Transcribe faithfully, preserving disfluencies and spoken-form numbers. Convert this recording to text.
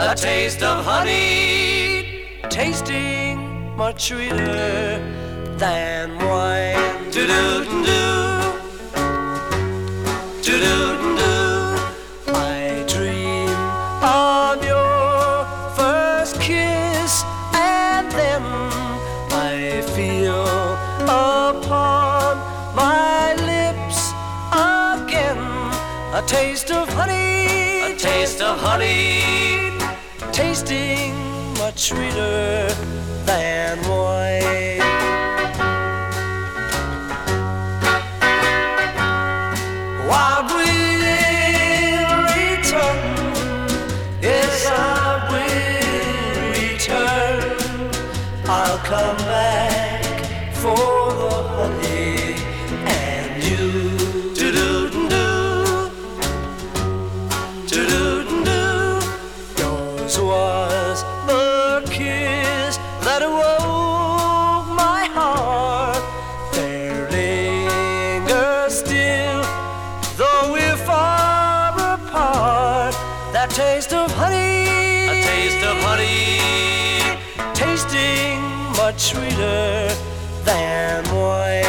a taste of honey, tasting much sweeter than wine. Do-do-do-do, do-do-do-do. I dream of your first kiss, and then I feel upon my lips again a taste of honey, a taste of honey, tasting much sweeter than wine. Wild will return, yes I will return. I'll come back for the honey and you. Do-do-do-do, do-do-do-do. Yours was the kiss that awoke my heart. There lingers still, though we're far apart, that taste of honey, a taste of honey, tasting much sweeter than wine.